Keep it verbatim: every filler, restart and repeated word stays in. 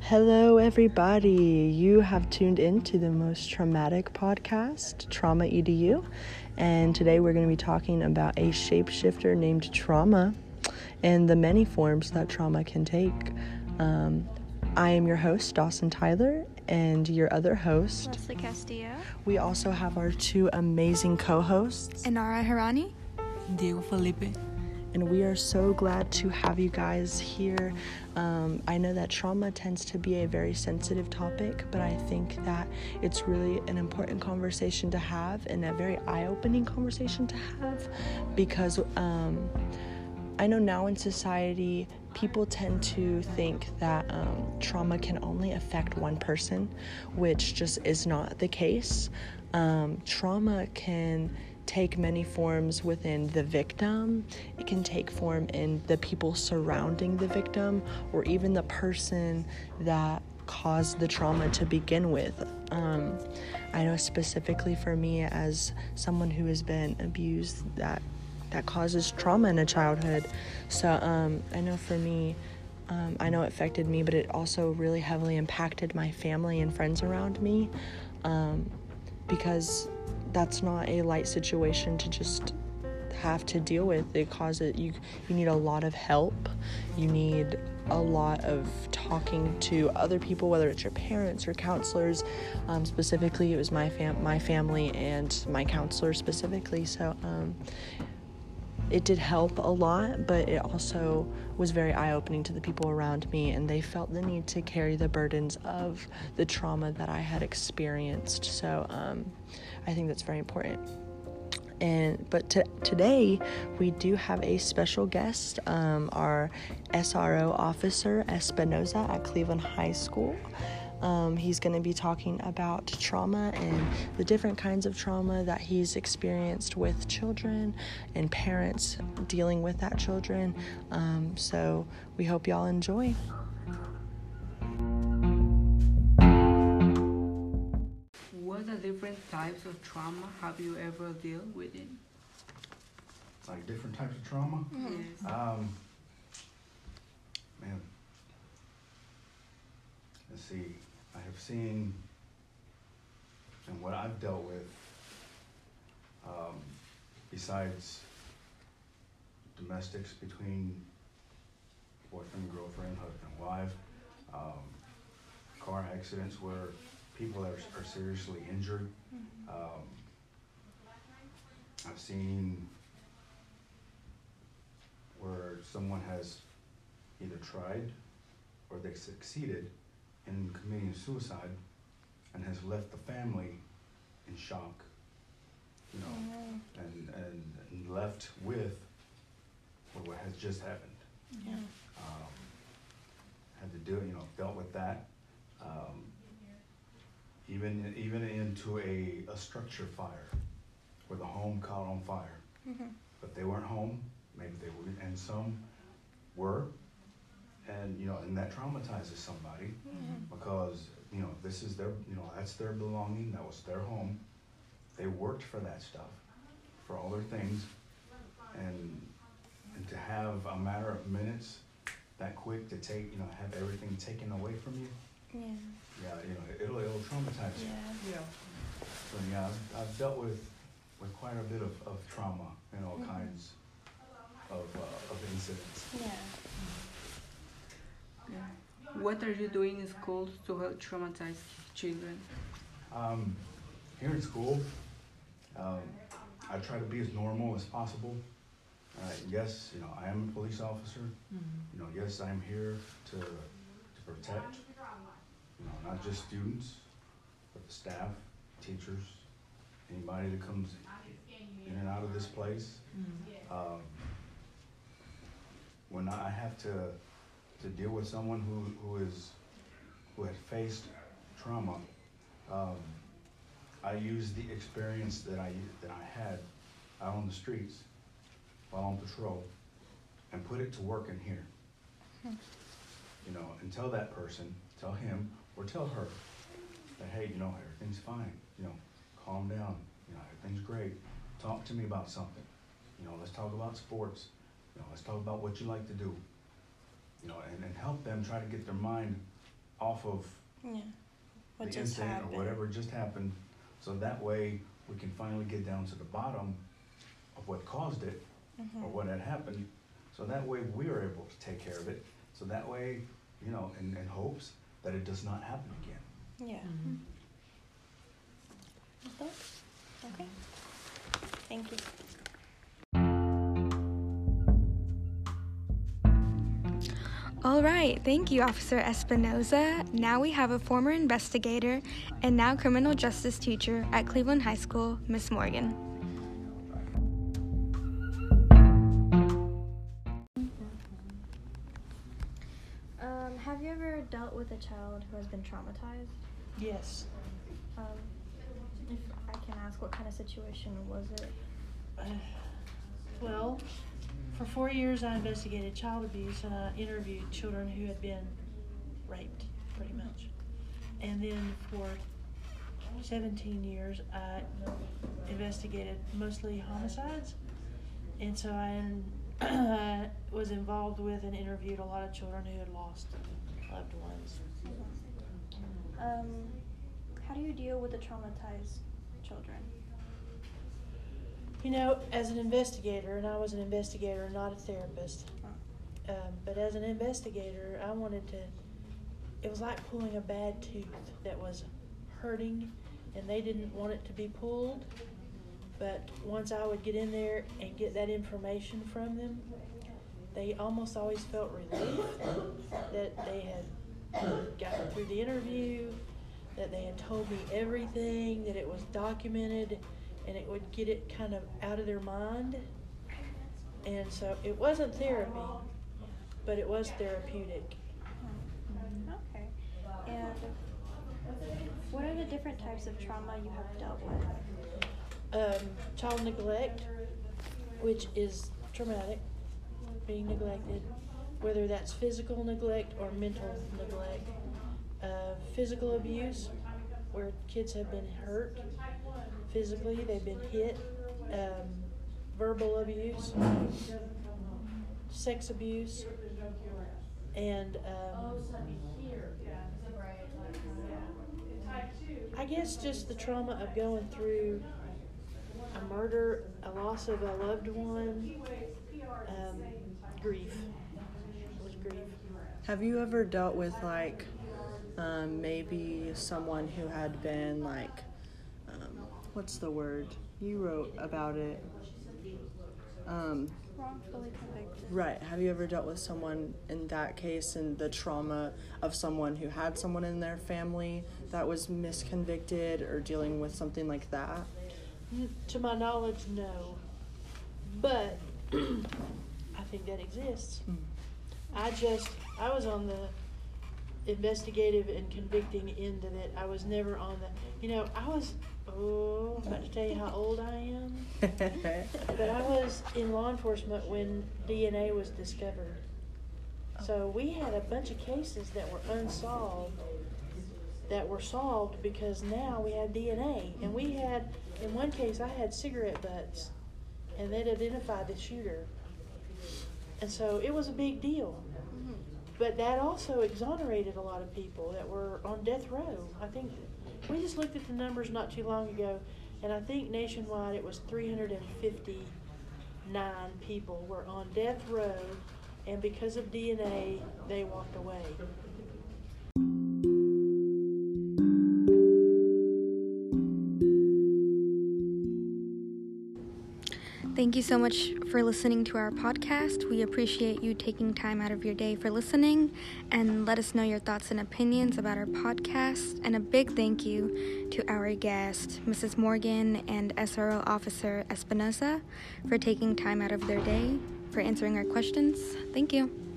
Hello, everybody. You have tuned in to the most traumatic podcast, Trauma E D U. And today we're going to be talking about a shapeshifter named trauma and the many forms that trauma can take. Um, I am your host, Dawson Tyler, and your other host, Leslie Castillo. We also have our two amazing co-hosts, Inara Hirani. Diego Felipe. And we are so glad to have you guys here. Um, I know that trauma tends to be a very sensitive topic, but I think that it's really an important conversation to have and a very eye-opening conversation to have because um, I know now in society, people tend to think that um, trauma can only affect one person, which just is not the case. Um, trauma can take many forms within the victim. It can take form in the people surrounding the victim or even the person that caused the trauma to begin with. Um, I know specifically for me as someone who has been abused, that that causes trauma in a childhood. So um, I know for me, um, I know it affected me, but it also really heavily impacted my family and friends around me um, because that's not a light situation to just have to deal with. It causes you you need a lot of help. You need a lot of talking to other people, whether it's your parents or counselors. Um, specifically, it was my fam my family and my counselor specifically. So um, it did help a lot, but it also was very eye-opening to the people around me, and they felt the need to carry the burdens of the trauma that I had experienced. So um, I think that's very important. And but t- today we do have a special guest, um, our S R O officer Espinoza at Cleveland High School. Um, he's going to be talking about trauma and the different kinds of trauma that he's experienced with children and parents dealing with that children. Um, so we hope y'all enjoy. What are different types of trauma have you ever dealt with it? Like different types of trauma? Mm-hmm. Yes. Um, man, let's see. I have seen, and what I've dealt with, um, besides domestics between boyfriend and girlfriend, husband and wife, um, car accidents where people are, are seriously injured. Mm-hmm. Um, I've seen where someone has either tried or they succeeded in committing suicide and has left the family in shock, you know, Mm-hmm. and, and, and left with what has just happened. Yeah. Um, had to do, you know, dealt with that. Um, even even into a, a structure fire where the home caught on fire, Mm-hmm. but they weren't home, maybe they were, and some were, and you know, and that traumatizes somebody Mm-hmm. because, you know, this is their, you know, that's their belonging, that was their home. They worked for that stuff, for all their things, and and to have a matter of minutes, that quick to take, you know, have everything taken away from you, Yeah. yeah, you know, it'll it'll traumatize you. Yeah. Yeah. So yeah, I've, I've dealt with with quite a bit of, of trauma and all Mhm. kinds of uh, of incidents. Yeah. Yeah. What are you doing in schools to help traumatize children? Um, here in school, um, I try to be as normal as possible. Uh, yes, you know, I am a police officer. Mm-hmm. You know, yes, I'm here to to protect, you know, not just students, but the staff, teachers, anybody that comes in and out of this place. Mm-hmm. Um, when I have to to deal with someone who, who is who had faced trauma, um, I use the experience that I that I had out on the streets while on patrol and put it to work in here. Hmm. You know, and tell that person, tell him or tell her that, hey, you know, everything's fine. You know, calm down. You know, everything's great. Talk to me about something. You know, let's talk about sports. You know, let's talk about what you like to do. You know, and, and help them try to get their mind off of Yeah. What the just incident happened? or whatever just happened, so that way we can finally get down to the bottom of what caused it Mhm. or what had happened, so that way we are able to take care of it, so that way, you know, in, in hopes that it does not happen again. Yeah. Okay. Thank you. All right, thank you, Officer Espinoza. Now we have a former investigator and now criminal justice teacher at Cleveland High School, Miss Morgan. Um, have you ever dealt with a child who has been traumatized? Yes. Um, if I can ask, what kind of situation was it? Uh, well, for four years I investigated child abuse and I interviewed children who had been raped, pretty much. And then for seventeen years I investigated mostly homicides. And so I was involved with and interviewed a lot of children who had lost loved ones. Um, how do you deal with the traumatized children? You know, as an investigator, and I was an investigator, not a therapist, um, but as an investigator, I wanted to, it was like pulling a bad tooth that was hurting, and they didn't want it to be pulled, but once I would get in there and get that information from them, they almost always felt relief that they had gotten through the interview, that they had told me everything, that it was documented, and it would get it kind of out of their mind. And so it wasn't therapy, but it was therapeutic. Okay. And what are the different types of trauma you have dealt with? Um, child neglect, which is traumatic, being neglected, whether that's physical neglect or mental neglect. Uh, physical abuse, where kids have been hurt physically, they've been hit. Um, verbal abuse, sex abuse, and um, I guess just the trauma of going through a murder, a loss of a loved one, um, grief. It was grief. Have you ever dealt with like um, maybe someone who had been like, um, what's the word? You wrote about it. Um, Wrongfully convicted. right. Have you ever dealt with someone in that case and the trauma of someone who had someone in their family that was misconvicted or dealing with something like that? To my knowledge, no. But I think that exists. Mm. I just, I was on the investigative and convicting end of it. I was never on the, you know, I was, oh, I'm about to tell you how old I am. But I was in law enforcement when D N A was discovered. So we had a bunch of cases that were unsolved that were solved because now we had D N A. And we had, in one case, I had cigarette butts, and they'd identified the shooter. And so it was a big deal. But that also exonerated a lot of people that were on death row. I think we just looked at the numbers not too long ago, and I think nationwide it was three hundred fifty-nine people were on death row, and because of D N A, they walked away. Thank you so much for listening to our podcast. We appreciate you taking time out of your day for listening, and let us know your thoughts and opinions about our podcast. And a big thank you to our guest, Missus Morgan, and S R O Officer Espinoza for taking time out of their day for answering our questions. Thank you.